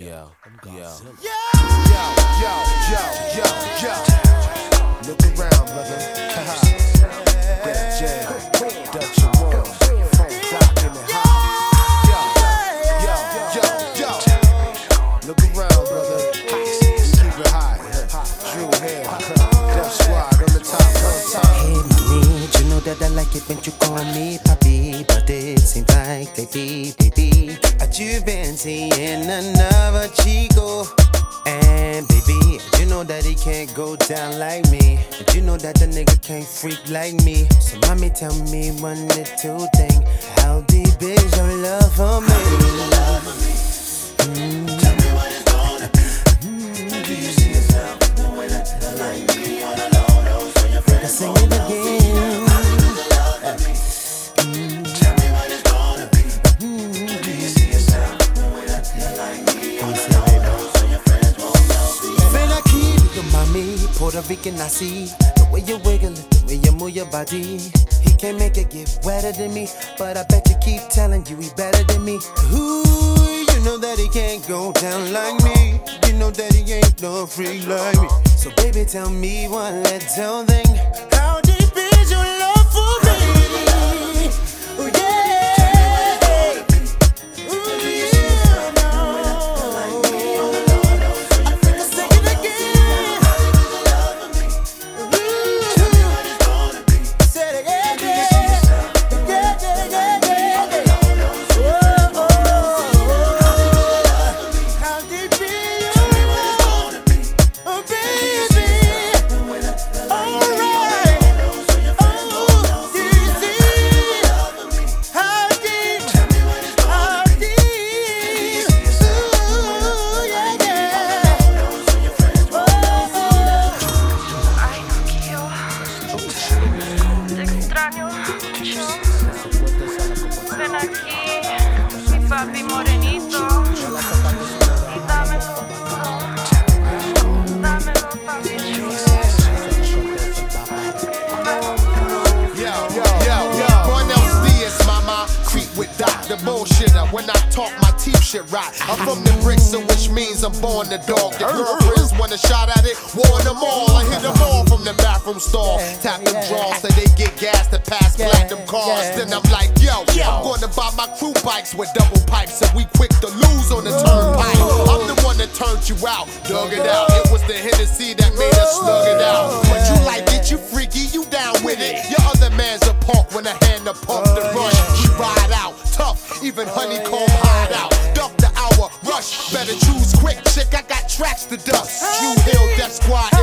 Yeah, yeah. Yo. Look around, brother. Grab J, Dutch and Wolf, Funk Doc in the house. Yo. Look around, brother. Keep it high. Drew Hill, Def Squad on the top. Hey, mommy, you know that I like it when you call me papi, but it seems like they be you've been seeing another chico. And baby, you know that he can't go down like me. And you know that the nigga can't freak like me. So mommy, tell me one little thing. How deep is your love for me? Tell me what it's gonna be. Do you see yourself the way that you like me? On a low note so your friends sing it again. Tell me what it's gonna be. Do you see yourself the way that you like me? On a low note so your friends won't know. Feel like you, mommy, Puerto Rican, I see the way you wiggle it, the way you move your body. He can't make it get wetter than me, but I bet you keep telling you he better than me. Ooh, you know that he can't go down like me. You know that he ain't no freak like me. So baby, tell me one little thing. How deep is your love for me? Ooh, yeah. Ven aquí, mi papi morenito, y dámelo papi chulo. Yo. Cornell Diaz, mama, creep with Dr. Bullshitter. When I talk, my teeth shit rot. I'm from the bricks, which means I'm born the dog. The girlfriends want a shot at it, warn them all. I hit them all from the bathroom stall. Tap them draws so they get gas to pass platinum cars. Then I'm like, yo, I'm gonna buy my crew bikes with double pipes, and we quick to lose on the turnpike. I'm the one that turned you out, dug it out. It was the Hennessy that made us slug it out. But you like it, you freaky, you down with it. Your other man's a punk when I hand the pump the rush. We ride out, tough, even honeycomb hide out. Duck the hour, rush, better choose quick, chick, I got tracks to dust. Drew Hill, Def Squad,